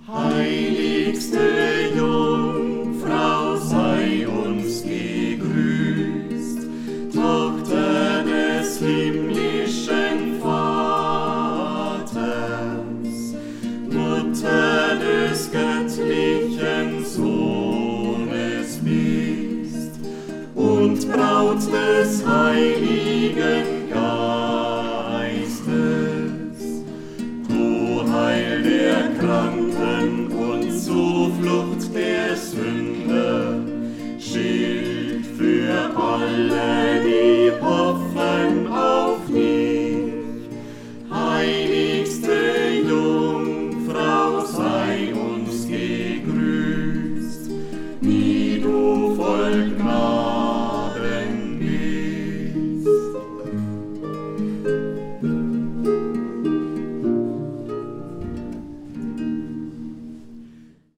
Heiligste Jungfrau, sei uns gegrüßt, Tochter des himmlischen Vaters, Mutter des göttlichen Sohnes bist und Braut des Heiligen Geistes. Du Heil der Kranken und Zuflucht der Sünder, Schild für alle, die hoffen auf dich. Heiligste Jungfrau, sei uns gegrüßt, wie du voll